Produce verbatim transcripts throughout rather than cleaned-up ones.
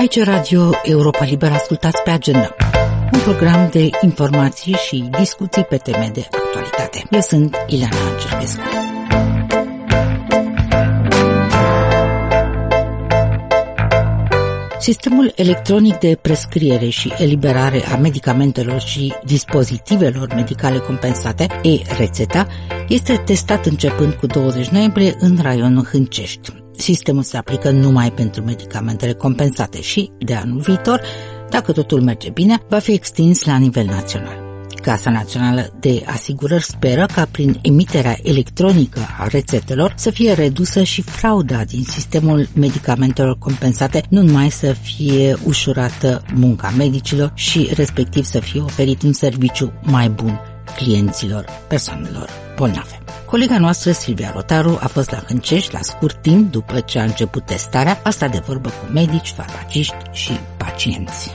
Aici Radio Europa Liberă, ascultați pe Agenda, un program de informații și discuții pe teme de actualitate. Eu sunt Ileana Cercescu. Sistemul electronic de prescriere și eliberare a medicamentelor și dispozitivelor medicale compensate, e-rețeta, este testat începând cu douăzeci noiembrie în raionul Hâncești. Sistemul se aplică numai pentru medicamentele compensate și, de anul viitor, dacă totul merge bine, va fi extins la nivel național. Casa Națională de Asigurări speră ca prin emiterea electronică a rețetelor să fie redusă și frauda din sistemul medicamentelor compensate, nu numai să fie ușurată munca medicilor și respectiv să fie oferit un serviciu mai bun clienților, persoanelor bolnave. Colega noastră, Silvia Rotaru, a fost la Hâncești la scurt timp după ce a început testarea, a stat de vorbă cu medici, farmaciști și pacienți.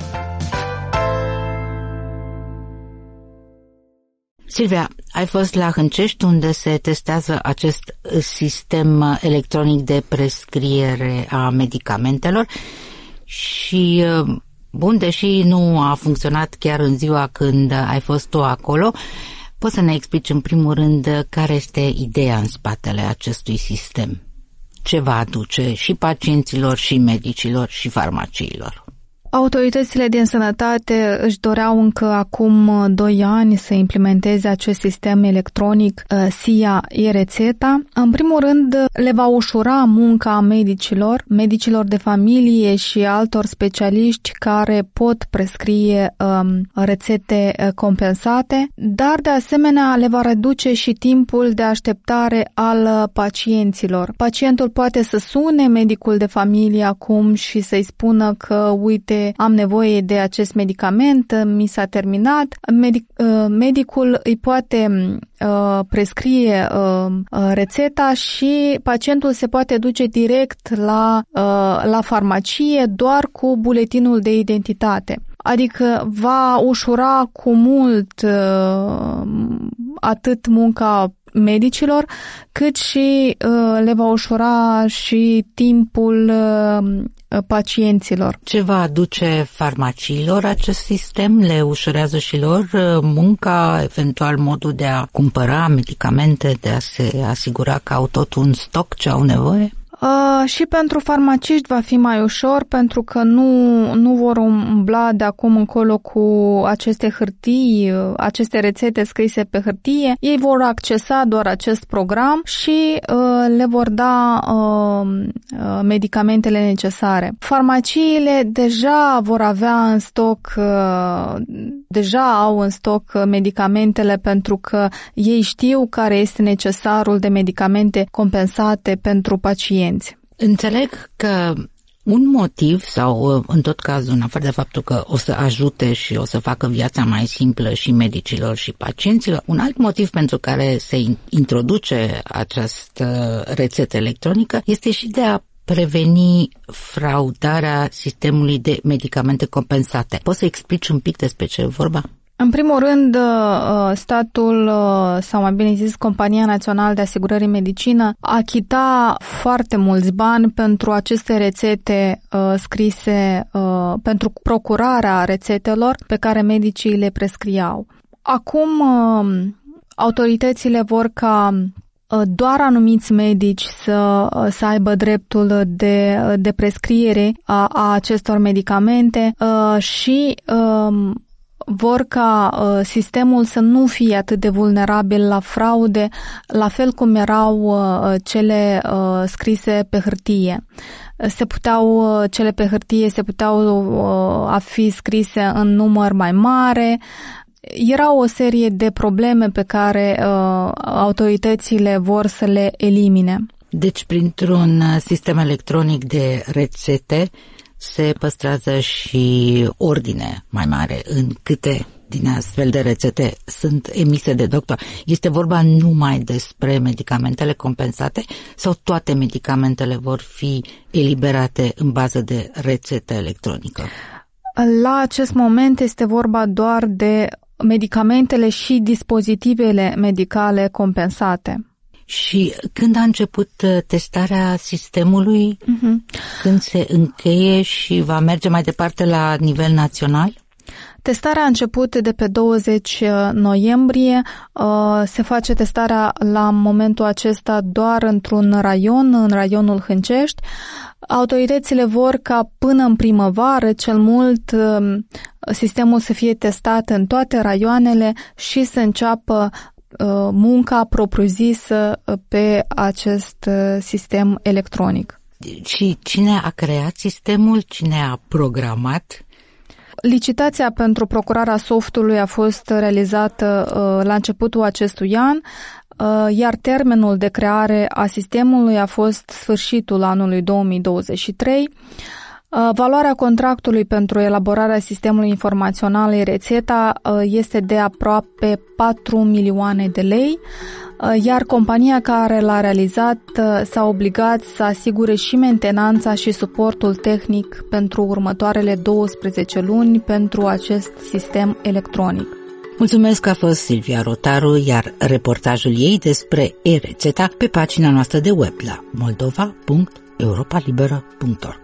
Silvia, ai fost la Hâncești unde se testează acest sistem electronic de prescriere a medicamentelor și, bun, deși nu a funcționat chiar în ziua când ai fost tu acolo, poți să ne explici în primul rând care este ideea în spatele acestui sistem? Ce va aduce și pacienților, și medicilor, și farmaciilor? Autoritățile din sănătate își doreau încă acum doi ani să implementeze acest sistem electronic S I A e-rețeta. În primul rând, le va ușura munca medicilor, medicilor de familie și altor specialiști care pot prescrie um, rețete compensate, dar de asemenea le va reduce și timpul de așteptare al pacienților. Pacientul poate să sune medicul de familie acum și să-i spună că, uite, am nevoie de acest medicament, mi s-a terminat. Medic, medicul îi poate prescrie rețeta și pacientul se poate duce direct la, la farmacie doar cu buletinul de identitate. Adică va ușura cu mult atât munca medicilor, cât și uh, le va ușura și timpul uh, pacienților. Ce va aduce farmaciilor acest sistem? Le ușurează și lor uh, munca, eventual modul de a cumpăra medicamente, de a se asigura că au tot un stoc ce au nevoie? Uh, și pentru farmaciști va fi mai ușor, pentru că nu, nu vor umbla de acum încolo cu aceste hârtii, aceste rețete scrise pe hârtie. Ei vor accesa doar acest program și uh, le vor da uh, medicamentele necesare. Farmaciile deja vor avea în stoc, uh, deja au în stoc medicamentele, pentru că ei știu care este necesarul de medicamente compensate pentru pacienți. Înțeleg că un motiv, sau în tot cazul, în afară de faptul că o să ajute și o să facă viața mai simplă și medicilor și pacienților, un alt motiv pentru care se introduce această rețetă electronică este și de a preveni fraudarea sistemului de medicamente compensate. Poți să explici un pic despre ce e vorba? În primul rând, statul, sau mai bine zis, Compania Națională de Asigurări în Medicină, achita foarte mulți bani pentru aceste rețete uh, scrise, uh, pentru procurarea rețetelor pe care medicii le prescriau. Acum, uh, autoritățile vor ca doar anumiți medici să, să aibă dreptul de, de prescriere a, a acestor medicamente uh, și uh, vor ca uh, sistemul să nu fie atât de vulnerabil la fraude, la fel cum erau uh, cele uh, scrise pe hârtie. Se puteau, uh, cele pe hârtie se puteau uh, a fi scrise în număr mai mare. Era o serie de probleme pe care uh, autoritățile vor să le elimine. Deci, printr-un sistem electronic de rețete, se păstrează și ordine mai mare în câte din astfel de rețete sunt emise de doctor. Este vorba numai despre medicamentele compensate sau toate medicamentele vor fi eliberate în bază de rețetă electronică? La acest moment este vorba doar de medicamentele și dispozitivele medicale compensate. Și când a început testarea sistemului? Uh-huh. Când se încheie și va merge mai departe la nivel național? Testarea a început de pe douăzeci noiembrie. Se face testarea la momentul acesta doar într-un raion, în raionul Hâncești. Autoritățile vor ca până în primăvară, cel mult, sistemul să fie testat în toate raioanele și să înceapă munca propriu-zisă pe acest sistem electronic. Și cine a creat sistemul? Cine a programat? Licitația pentru procurarea softului a fost realizată uh, la începutul acestui an, uh, iar termenul de creare a sistemului a fost sfârșitul anului două mii douăzeci și trei. Uh, valoarea contractului pentru elaborarea sistemului informațional e-rețeta uh, este de aproape patru milioane de lei, uh, iar compania care l-a realizat uh, s-a obligat să asigure și mentenanța și suportul tehnic pentru următoarele douăsprezece luni pentru acest sistem electronic. Mulțumesc că a fost Silvia Rotaru, iar reportajul ei despre e-rețeta pe pagina noastră de web la moldova punct europa liberă punct org.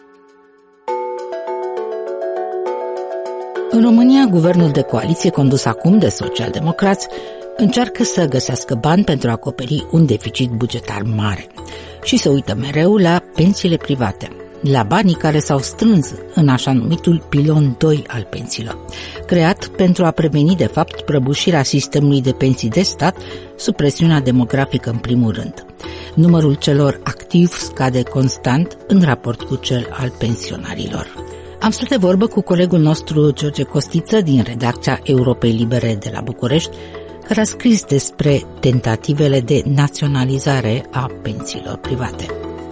În România, guvernul de coaliție, condus acum de socialdemocrați, încearcă să găsească bani pentru a acoperi un deficit bugetar mare și se uită mereu la pensiile private, la banii care s-au strâns în așa numitul pilon doi al pensiilor, creat pentru a preveni de fapt prăbușirea sistemului de pensii de stat sub presiunea demografică în primul rând. Numărul celor activi scade constant în raport cu cel al pensionarilor. Am stat de vorbă cu colegul nostru George Costiță din redacția Europei Libere de la București, care a scris despre tentativele de naționalizare a pensiilor private.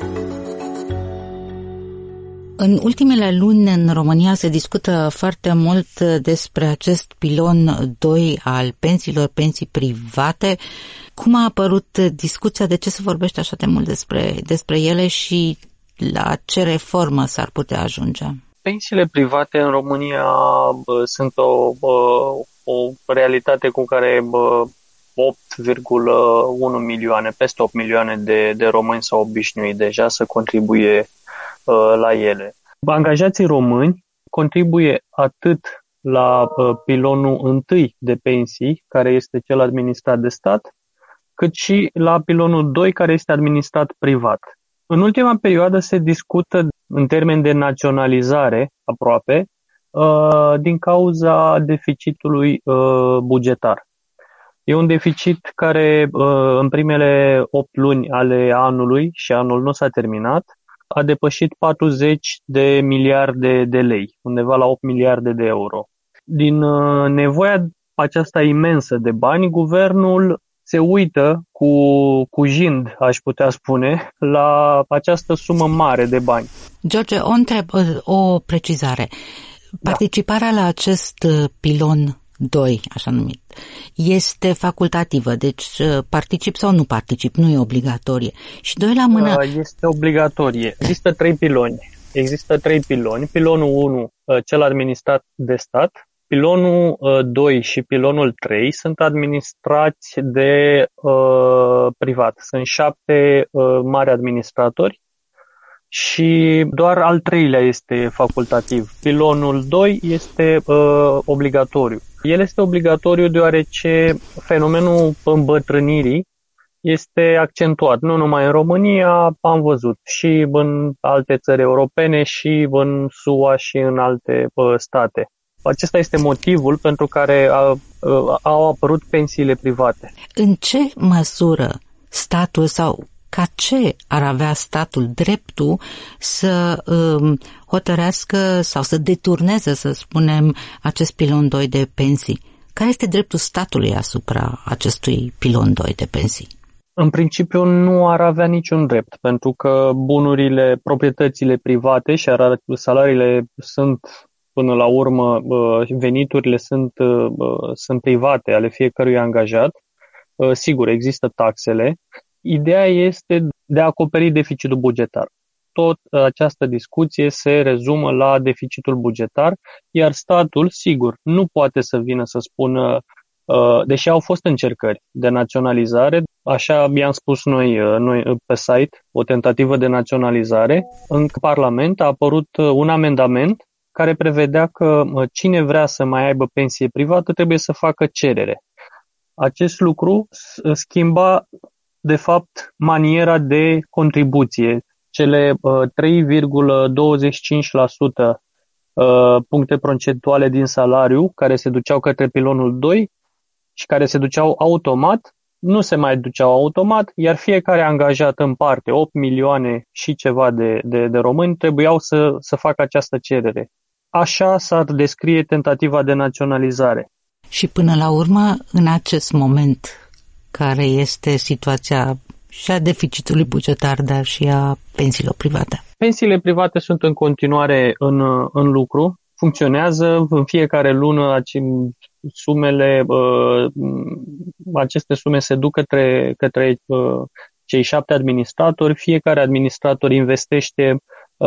În ultimele luni în România se discută foarte mult despre acest pilon doi al pensiilor, pensii private. Cum a apărut discuția? De ce se vorbește așa de mult despre, despre ele și la ce reformă s-ar putea ajunge? Pensiile private în România bă, sunt o, bă, o realitate cu care opt virgulă unu milioane, peste opt milioane de, de români s-au obișnuit deja să contribuie bă, la ele. Angajații români contribuie atât la bă, pilonul întâi de pensii, care este cel administrat de stat, cât și la pilonul doi, care este administrat privat. În ultima perioadă se discută în termen de naționalizare aproape din cauza deficitului bugetar. E un deficit care în primele opt luni ale anului, și anul nu s-a terminat, a depășit patruzeci de miliarde de lei, undeva la opt miliarde de euro. Din nevoia aceasta imensă de bani, guvernul se uită cu, cu jind, aș putea spune, la această sumă mare de bani. George, o întreb, o precizare. Participarea da. la acest pilon doi, așa numit, este facultativă, deci particip sau nu particip, nu e obligatorie. Și doi la mână... Este obligatorie. Există trei piloni. Există trei piloni. Pilonul unu, cel administrat de stat. Pilonul doi și pilonul trei sunt administrați de uh, privat. Sunt șapte uh, mari administratori și doar al treilea este facultativ. Pilonul doi este uh, obligatoriu. El este obligatoriu deoarece fenomenul îmbătrânirii este accentuat. Nu numai în România, am văzut și în alte țări europene, și în S U A și în alte uh, state. Acesta este motivul pentru care a, au apărut pensiile private. În ce măsură statul sau ca ce ar avea statul dreptul să um, hotărească sau să deturneze, să spunem, acest pilon doi de pensii? Care este dreptul statului asupra acestui pilon doi de pensii? În principiu nu ar avea niciun drept, pentru că bunurile, proprietățile private și salariile sunt... Până la urmă, veniturile sunt, sunt private ale fiecărui angajat. Sigur, există taxele. Ideea este de a acoperi deficitul bugetar. Tot această discuție se rezumă la deficitul bugetar, iar statul, sigur, nu poate să vină să spună Deși au fost încercări de naționalizare, așa i-am spus noi, noi pe site, o tentativă de naționalizare, în Parlament a apărut un amendament care prevedea că cine vrea să mai aibă pensie privată trebuie să facă cerere. Acest lucru schimba, de fapt, maniera de contribuție. Cele trei virgulă douăzeci și cinci la sută puncte procentuale din salariu care se duceau către pilonul doi și care se duceau automat, nu se mai duceau automat, iar fiecare angajat în parte, opt milioane și ceva de, de, de români, trebuiau să, să facă această cerere. Așa s-ar descrie tentativa de naționalizare. Și până la urmă, în acest moment, care este situația și a deficitului bugetar, dar și a pensiilor private? Pensiile private sunt în continuare în, în lucru, funcționează în fiecare lună, sumele, aceste sume se duc către, către cei șapte administratori, fiecare administrator investește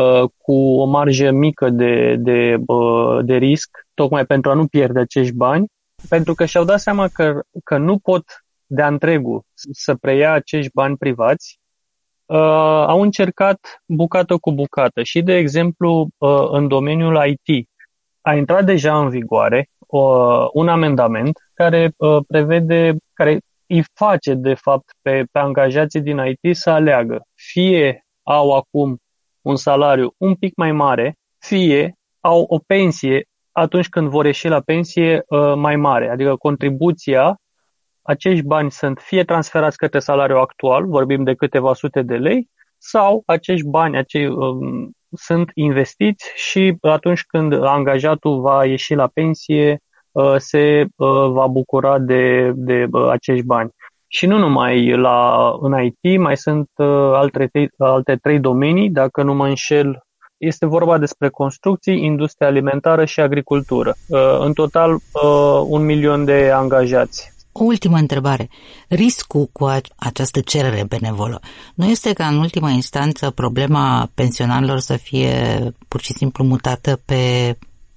cu o marjă mică de, de, de risc, tocmai pentru a nu pierde acești bani, pentru că și-au dat seama că, că nu pot de-a întregul să preia acești bani privați, uh, au încercat bucată cu bucată. Și, de exemplu, uh, în domeniul I T a intrat deja în vigoare uh, un amendament care uh, prevede, care îi face, de fapt, pe, pe angajații din I T să aleagă. Fie au acum un salariu un pic mai mare, fie au o pensie atunci când vor ieși la pensie uh, mai mare. Adică contribuția, acești bani sunt fie transferați către salariul actual, vorbim de câteva sute de lei, sau acești bani acei, um, sunt investiți și atunci când angajatul va ieși la pensie, uh, se uh, va bucura de, de uh, acești bani. Și nu numai la, în I T, mai sunt uh, alte, alte trei domenii, dacă nu mă înșel. Este vorba despre construcții, industrie alimentară și agricultură. Uh, în total, uh, un milion de angajați. O ultimă întrebare. Riscul cu această cerere benevolă nu este ca în ultima instanță problema pensionarilor să fie pur și simplu mutată pe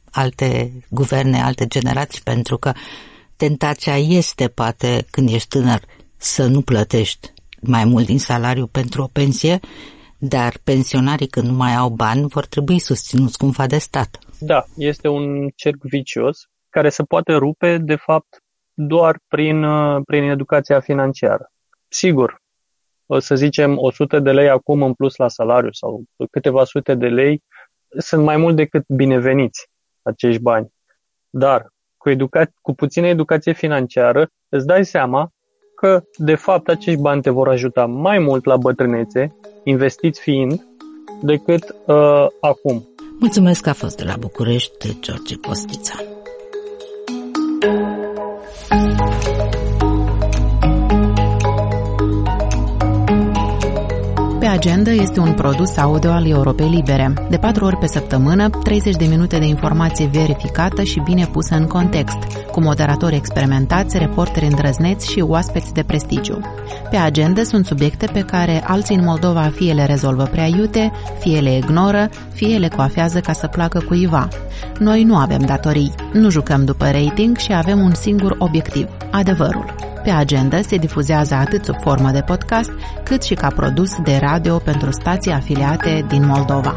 alte guverne, alte generații, pentru că tentația este, poate, când ești tânăr, să nu plătești mai mult din salariu pentru o pensie, dar pensionarii, când nu mai au bani, vor trebui susținuți cumva de stat. Da, este un cerc vicios care se poate rupe, de fapt, doar prin, prin educația financiară. Sigur, o să zicem o sută de lei acum în plus la salariu sau câteva sute de lei sunt mai mult decât bineveniți acești bani. Dar cu, educa- cu puțină educație financiară îți dai seama că de fapt acești bani te vor ajuta mai mult la bătrânețe, investiți fiind, decât uh, acum. Mulțumesc că a fost de la București, George Costița. Pe Agenda este un produs audio al Europei Libere. De patru ori pe săptămână, treizeci de minute de informație verificată și bine pusă în context, cu moderatori experimentați, reporteri îndrăzneți și oaspeți de prestigiu. Pe Agenda sunt subiecte pe care alții în Moldova fie le rezolvă prea iute, fie le ignoră, fie le coafează ca să placă cuiva. Noi nu avem datorii, nu jucăm după rating și avem un singur obiectiv, adevărul. Pe Agenda se difuzează atât sub formă de podcast, cât și ca produs de radio pentru stații afiliate din Moldova.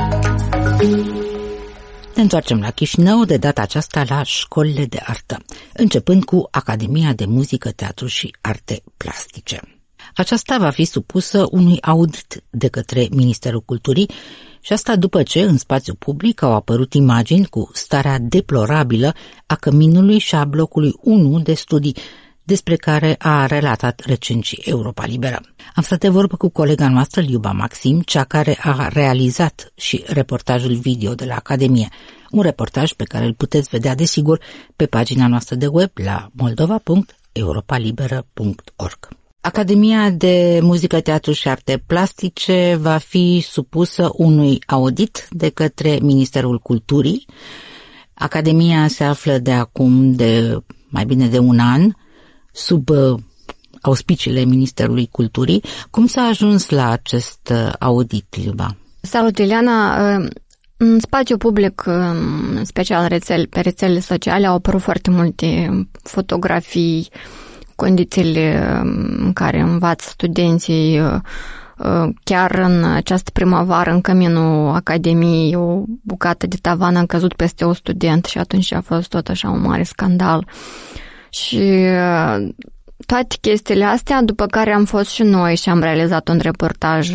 Ne întoarcem la Chișinău, de data aceasta la școlile de artă, începând cu Academia de Muzică, Teatru și Arte Plastice. Aceasta va fi supusă unui audit de către Ministerul Culturii și asta după ce în spațiu public au apărut imagini cu starea deplorabilă a căminului și a blocului unu de studii, despre care a relatat recent și Europa Liberă. Am stat de vorbă cu colega noastră, Liuba Maxim, cea care a realizat și reportajul video de la Academie, un reportaj pe care îl puteți vedea, desigur, pe pagina noastră de web la moldova punct europa liberă punct org. Academia de Muzică, Teatru și Arte Plastice va fi supusă unui audit de către Ministerul Culturii. Academia se află de acum de mai bine de un an sub auspiciile Ministerului Culturii. Cum s-a ajuns la acest audit, Liuba? Salut, Ileana! În spațiu public, în special rețele, pe rețelele sociale, au apărut foarte multe fotografii, condițiile în care învață studenții. Chiar în această primăvară, în căminul Academiei, o bucată de tavan a căzut peste o student și atunci a fost tot așa un mare scandal. Și toate chestiile astea, după care am fost și noi și am realizat un reportaj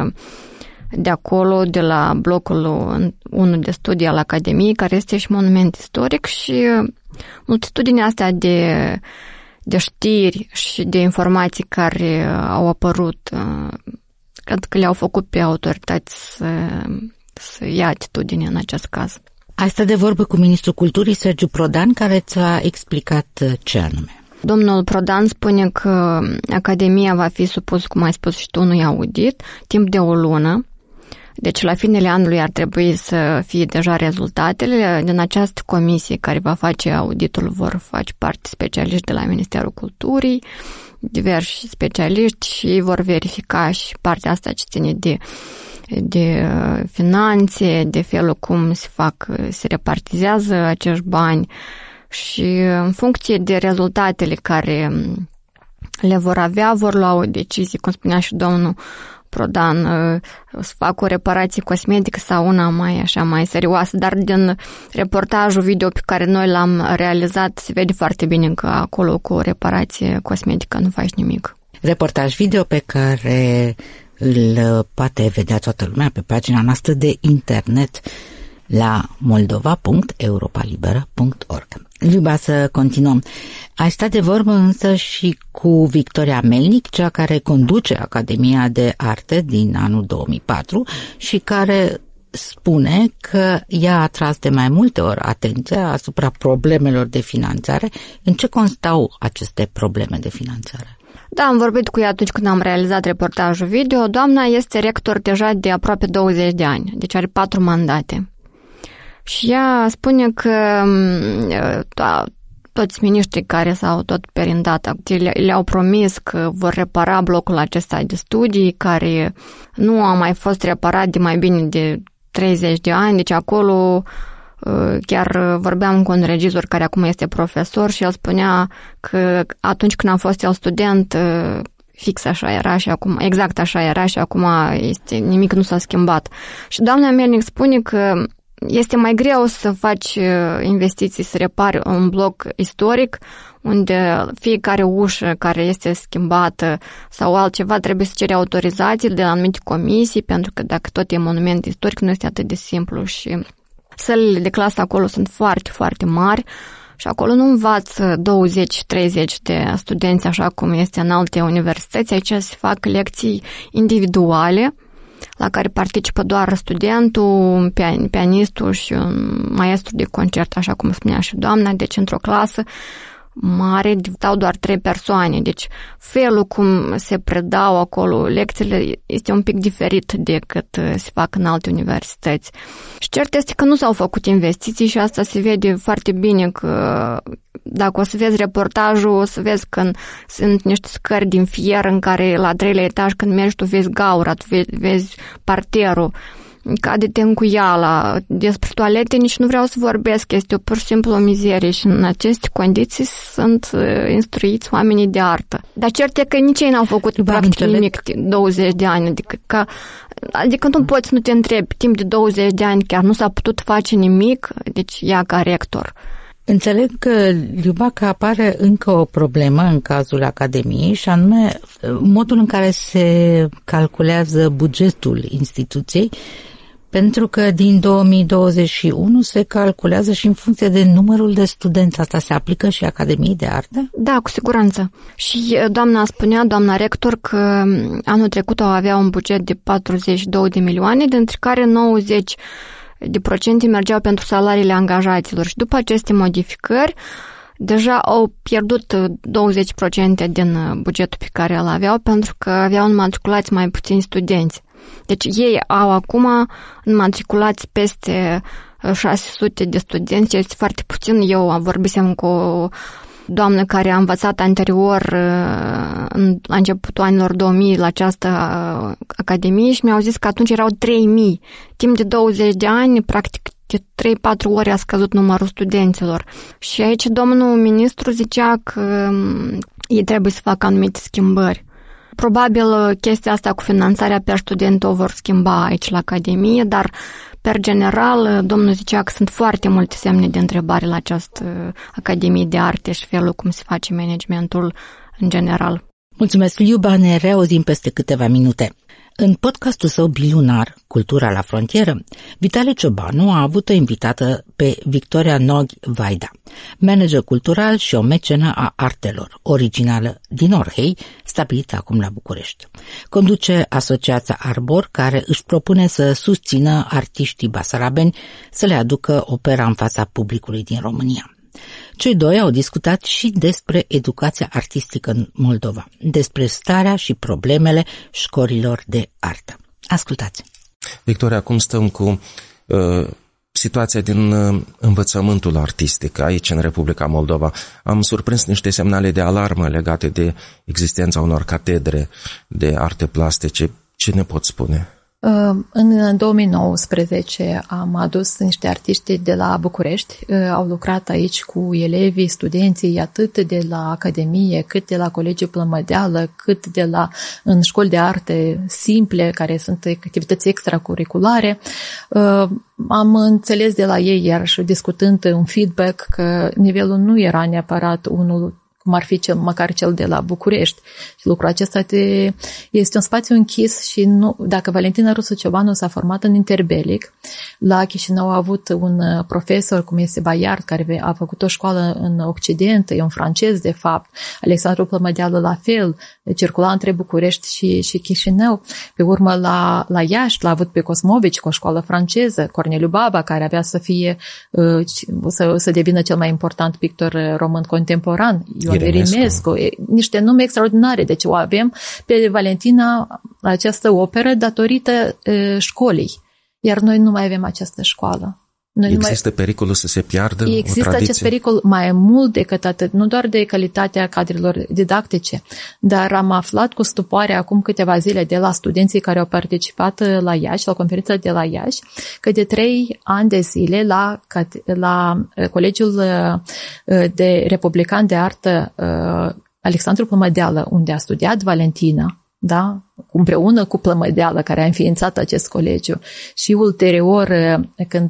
de acolo, de la blocul unu de studii al Academiei, care este și monument istoric, și multitudinea astea de, de știri și de informații care au apărut, cred că le-au făcut pe autorități să, să ia atitudine în acest caz. Ai stat de vorbă cu ministrul culturii, Sergiu Prodan, care ți-a explicat ce anume. Domnul Prodan spune că Academia va fi supus, cum ai spus și tu, unui audit timp de o lună. Deci la finele anului ar trebui să fie deja rezultatele. Din această comisie care va face auditul vor face parte specialiști de la Ministerul Culturii, diversi specialiști, și vor verifica și partea asta ce ține de, de finanțe, de felul cum se fac, se repartizează acești bani, și în funcție de rezultatele care le vor avea, vor lua o decizie, cum spunea și domnul Prodan, să fac o reparație cosmetică sau una mai așa mai serioasă, dar din reportajul video pe care noi l-am realizat se vede foarte bine că acolo cu o reparație cosmetică nu faci nimic. Reportaj video pe care îl poate vedea toată lumea pe pagina noastră de internet la moldova punct europa liberă punct org. Liuba, să continuăm. Ai stat de vorbă însă și cu Victoria Melnic, cea care conduce Academia de Arte din anul două mii patru și care spune că ea a atras de mai multe ori atenția asupra problemelor de finanțare. În ce constau aceste probleme de finanțare? Da, am vorbit cu ea atunci când am realizat reportajul video. Doamna este rector deja de aproape douăzeci de ani, deci are patru mandate. Și ea spune că to- toți miniștrii care s-au tot perindat le-au promis că vor repara blocul acesta de studii, care nu a mai fost reparat de mai bine de treizeci de ani, deci acolo chiar vorbeam cu un regizor care acum este profesor și el spunea că atunci când a fost el student, fix așa era și acum, exact așa era și acum este, nimic nu s-a schimbat. Și doamna Melnic spune că este mai greu să faci investiții, să repari un bloc istoric unde fiecare ușă care este schimbată sau altceva trebuie să cere autorizații de la anumite comisii, pentru că dacă tot e monument istoric nu este atât de simplu și sălile de clasă acolo sunt foarte, foarte mari și acolo nu învață douăzeci treizeci de studenți așa cum este în alte universități. Aici se fac lecții individuale la care participă doar studentul, pianistul și un maestru de concert, așa cum spunea și doamna, deci într-o clasă mare stau doar trei persoane, deci felul cum se predau acolo lecțiile este un pic diferit decât se fac în alte universități. Și cert este că nu s-au făcut investiții și asta se vede foarte bine că dacă o să vezi reportajul, o să vezi că sunt niște scări din fier în care la treilea etaj când mergi tu vezi gaura, tu vezi, vezi parterul, cade tencuiala, despre toalete nici nu vreau să vorbesc, este o, pur și simplu o mizerie și în aceste condiții sunt instruiți oamenii de artă. Dar cert e că nici ei n-au făcut Ba, practic înțeleg. nimic douăzeci de ani, adică, că, adică nu poți să nu te întrebi, timp de douăzeci de ani chiar nu s-a putut face nimic, deci ea ca rector. Înțeleg că, Liuba, că apare încă o problemă în cazul Academiei și anume modul în care se calculează bugetul instituției, pentru că din două mii douăzeci și unu se calculează și în funcție de numărul de studenți. Asta se aplică și Academiei de Artă? Da, cu siguranță. Și doamna spunea, doamna rector, că anul trecut au avea un buget de patruzeci și două de milioane, dintre care nouăzeci de procente mergeau pentru salariile angajaților. Și după aceste modificări, deja au pierdut douăzeci la sută din bugetul pe care îl aveau, pentru că aveau înmatriculați mai puțini studenți. Deci ei au acum înmatriculați peste șase sute de studenți, este foarte puțin. Eu vorbisem cu doamnă care a învățat anterior la începutul anilor două mii la această academie și mi-au zis că atunci erau trei mii. Timp de douăzeci de ani, practic de trei patru ori a scăzut numărul studenților. Și aici domnul ministru zicea că ei trebuie să facă anumite schimbări. Probabil chestia asta cu finanțarea per student o vor schimba aici la Academie, dar per general, domnul zicea că sunt foarte multe semne de întrebare la această Academie de Arte și felul cum se face managementul în general. Mulțumesc, Liuba, ne reauzim peste câteva minute. În podcastul său bilunar, Cultura la frontieră, Vitale Ciobanu a avut o invitată pe Victoria Nog Vaida, manager cultural și o mecenă a artelor, originală din Orhei, stabilită acum la București. Conduce asociația Arbor, care își propune să susțină artiștii basarabeni să le aducă opera în fața publicului din România. Cei doi au discutat și despre educația artistică în Moldova, despre starea și problemele școlilor de artă. Ascultați! Victoria, cum stăm cu uh, situația din uh, învățământul artistic aici în Republica Moldova? Am surprins niște semnale de alarmă legate de existența unor catedre de arte plastice. Ce ne poți spune? În două mii nouăsprezece am adus niște artiști de la București, au lucrat aici cu elevii, studenții, atât de la Academie, cât de la Colegiul Plămădeală, cât de la în școli de arte simple, care sunt activități extracurriculare. Am înțeles de la ei, iarăși discutând un feedback, că nivelul nu era neapărat unul cum ar fi cel, măcar cel de la București. Și lucrul acesta te, este un spațiu închis și nu, dacă Valentina Rusu Ciobanu s-a format în interbelic, la Chișinău a avut un profesor, cum este Baiard, care a făcut o școală în Occident, e un francez de fapt, Alexandru Plămădeală la fel, circula între București și, și Chișinău. Pe urmă la, la Iași l-a avut pe Cosmovici cu o școală franceză, Corneliu Baba, care avea să fie, să, să devină cel mai important pictor român contemporan, Ion Irimescu, niște nume extraordinare. Deci o avem pe Valentina această operă datorită e, școlii. Iar noi nu mai avem această școală. Noi Există mai... pericolul să se piardă Există o tradiție? acest pericol mai mult decât atât, nu doar de calitatea cadrelor didactice, dar am aflat cu stupoare acum câteva zile de la studenții care au participat la Iași, la conferința de la Iași, că de trei ani de zile la, la Colegiul de Republican de Artă Alexandru Plămădeală, unde a studiat Valentina, da? Împreună cu Plămădeală, care a înființat acest colegiu, și ulterior, când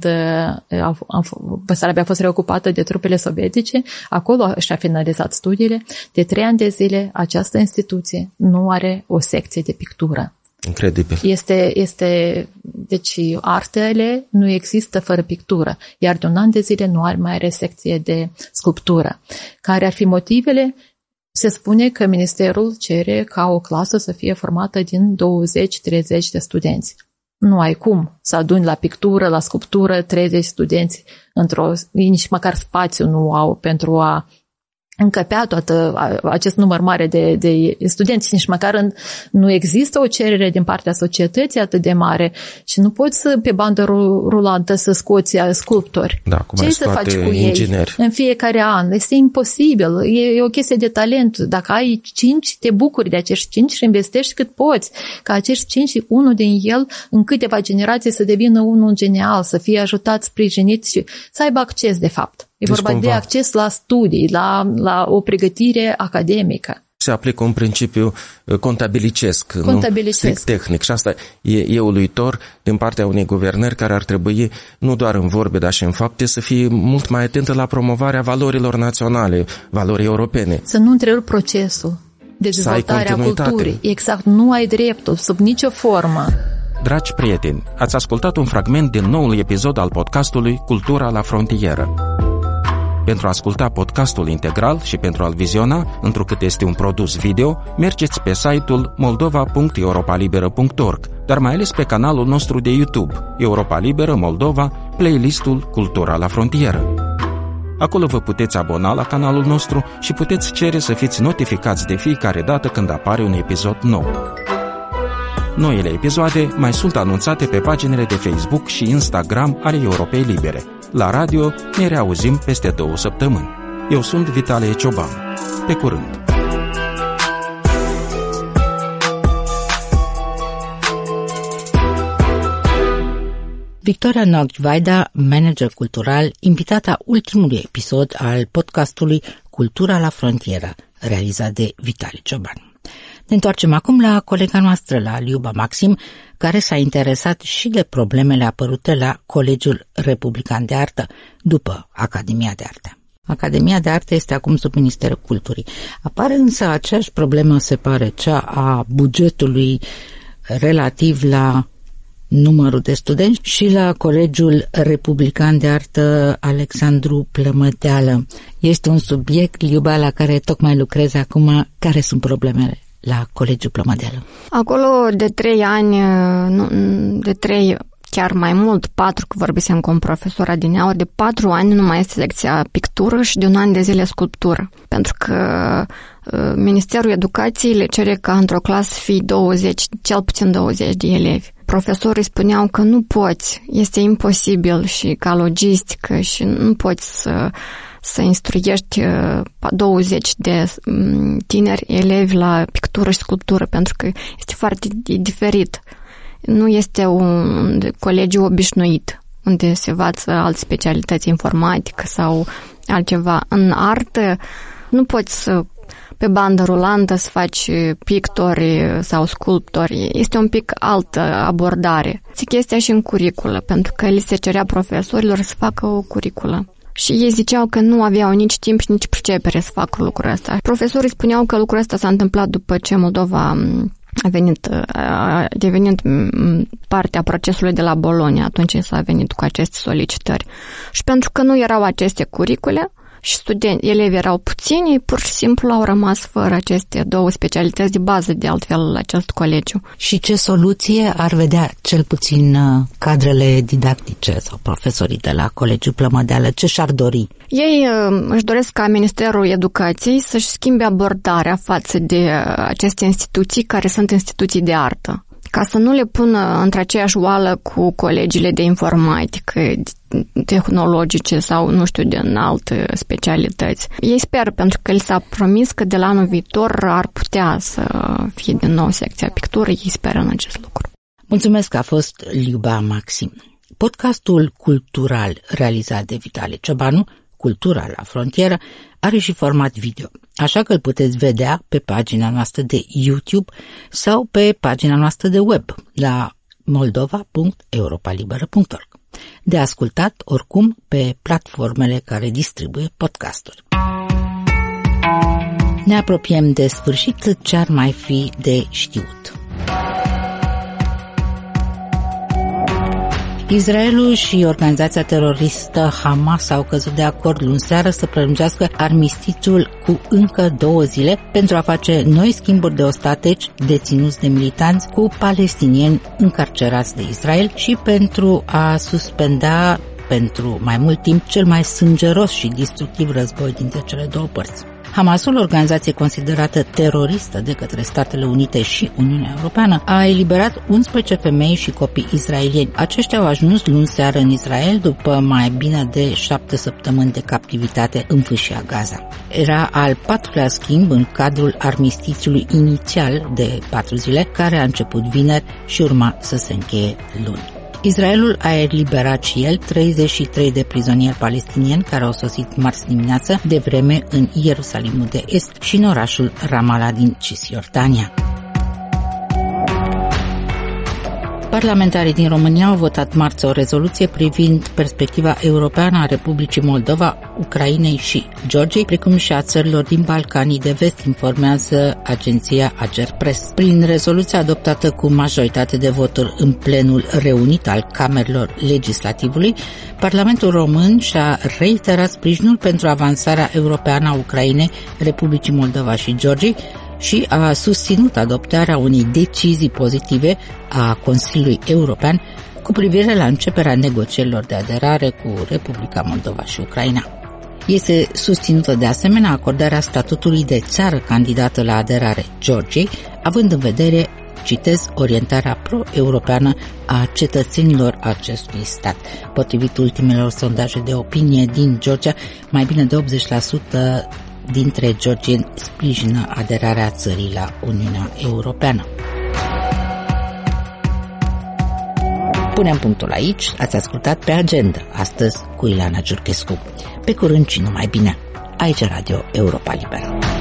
Basarabia a fost reocupată de trupele sovietice, acolo și-a finalizat studiile. De trei ani de zile, această instituție nu are o secție de pictură. Incredibil. Este, este, deci artele nu există fără pictură, iar de un an de zile nu are mai are secție de sculptură. Care ar fi motivele? Se spune că ministerul cere ca o clasă să fie formată din douăzeci treizeci de studenți. Nu ai cum să aduni la pictură, la sculptură treizeci studenți într-o, nici măcar spațiu nu au pentru a încăpea toată acest număr mare de, de studenți. Nici măcar în, nu există o cerere din partea societății atât de mare și nu poți să, pe bandă rulantă să scoți sculptori. Da, cum ce să faci cu ingineri ei în fiecare an? Este imposibil. E, e o chestie de talent. Dacă ai cinci, te bucuri de acești cinci și investești cât poți. Ca acești cinci, unul din el, în câteva generații să devină unul genial, să fie ajutat, sprijinit și să aibă acces, de fapt. E deci vorba de acces la studii, la, la o pregătire academică. Se aplică un principiu contabilicesc, contabilicesc. Nu strict tehnic. Și asta e, e uluitor din partea unei guvernări care ar trebui, nu doar în vorbe, dar și în fapte, să fie mult mai atentă la promovarea valorilor naționale, valori europene. Să nu întrerup procesul de dezvoltare a culturii. Exact, nu ai dreptul, sub nicio formă. Dragi prieteni, ați ascultat un fragment din noul episod al podcastului Cultura la frontieră. Pentru a asculta podcastul integral și pentru a-l viziona, întrucât este un produs video, mergeți pe site-ul moldova punct europa liberă punct org, dar mai ales pe canalul nostru de YouTube, Europa Liberă Moldova, playlistul Cultura la frontieră. Acolo vă puteți abona la canalul nostru și puteți cere să fiți notificați de fiecare dată când apare un episod nou. Noile episoade mai sunt anunțate pe paginile de Facebook și Instagram ale Europei Libere. La radio ne reauzim peste două săptămâni. Eu sunt Vitalie Cioban. Pe curând! Victoria Nogvaida, manager cultural, invitata ultimului episod al podcastului Cultura la frontieră, realizat de Vitalie Cioban. Ne întoarcem acum la colega noastră, la Liuba Maxim, care s-a interesat și de problemele apărute la Colegiul Republican de Artă, după Academia de Artă. Academia de Artă este acum sub Ministerul Culturii. Apare însă aceeași problemă, se pare, cea a bugetului relativ la numărul de studenți și la Colegiul Republican de Artă Alexandru Plămădeală. Este un subiect, Liuba, la care tocmai lucrezi acum. Care sunt problemele la Colegiul Plămădeală? Acolo de trei ani, de trei, chiar mai mult, patru, că vorbisem cu un profesor adineaur, de patru ani nu mai este secția pictură și de un an de zile sculptură. Pentru că Ministerul Educației le cere ca într-o clasă să fie douăzeci, cel puțin douăzeci de elevi. Profesorii spuneau că nu poți, este imposibil și ca logistică și nu poți să, să instruiești douăzeci de tineri elevi la pictură și sculptură, pentru că este foarte diferit. Nu este un colegiu obișnuit, unde se învață alte specialități, informatică sau altceva. În artă nu poți să pe bandă rulantă să faci pictori sau sculptori. Este un pic altă abordare. Chestia și în curiculă, pentru că li se cerea profesorilor să facă o curiculă. Și ei ziceau că nu aveau nici timp și nici pricepere să facă lucrul ăsta. Profesorii spuneau că lucrul ăsta s-a întâmplat după ce Moldova a venit, a devenit partea procesului de la Bologna, atunci s-a venit cu aceste solicitări. Și pentru că nu erau aceste curicule și studenți, elevi erau puțini, pur și simplu au rămas fără aceste două specialități de bază, de altfel, la acest colegiu. Și ce soluție ar vedea cel puțin cadrele didactice sau profesorii de la Colegiul Plămădeală? Ce și-ar dori? Ei își doresc ca Ministerul Educației să-și schimbe abordarea față de aceste instituții care sunt instituții de artă, ca să nu le pună între aceeași oală cu colegiile de informatică, tehnologice sau, nu știu, de alte specialități. Ei speră, pentru că li s-a promis că de la anul viitor ar putea să fie din nou secția pictură, ei speră în acest lucru. Mulțumesc că a fost Liuba Maxim. Podcastul cultural realizat de Vitalie Ciobanu, Cultura la frontieră, are și format video, așa că îl puteți vedea pe pagina noastră de YouTube sau pe pagina noastră de web la moldova punct europalibera punct org. De ascultat, oricum, pe platformele care distribuie podcasturi. Ne apropiem de sfârșit, ce ar mai fi de știut. Israelul și organizația teroristă Hamas au căzut de acord luni seară să prelungească armistițiul cu încă două zile pentru a face noi schimburi de ostateci deținuți de militanți cu palestinieni încarcerați de Israel și pentru a suspenda pentru mai mult timp cel mai sângeros și destructiv război dintre cele două părți. Hamasul, organizație considerată teroristă de către Statele Unite și Uniunea Europeană, a eliberat unsprezece femei și copii israelieni. Aceștia au ajuns luni seară în Israel după mai bine de șapte săptămâni de captivitate în fâșia Gaza. Era al patrulea schimb în cadrul armistițiului inițial de patru zile, care a început vineri și urma să se încheie luni. Israelul a eliberat și el treizeci și trei de prizonieri palestinieni care au sosit marți dimineață de vreme în Ierusalimul de Est și în orașul Ramallah din Cisjordania. Parlamentarii din România au votat marți o rezoluție privind perspectiva europeană a Republicii Moldova, Ucrainei și Georgiei, precum și a țărilor din Balcanii de Vest, informează agenția Agerpres. Prin rezoluția adoptată cu majoritate de voturi în plenul reunit al camerelor legislativului, Parlamentul Român și-a reiterat sprijinul pentru avansarea europeană a Ucrainei, Republicii Moldova și Georgiei, și a susținut adoptarea unei decizii pozitive a Consiliului European cu privire la începerea negocierilor de aderare cu Republica Moldova și Ucraina. Este susținută de asemenea acordarea statutului de țară candidată la aderare Georgiei, având în vedere citez, orientarea pro-europeană a cetățenilor acestui stat. Potrivit ultimelor sondaje de opinie din Georgia, mai bine de optzeci la sută dintre georgieni sprijină aderarea țării la Uniunea Europeană. Punem punctul aici, ați ascultat Pe Agenda, astăzi cu Ileana Giurchescu. Pe curând și numai bine, aici Radio Europa Liberă.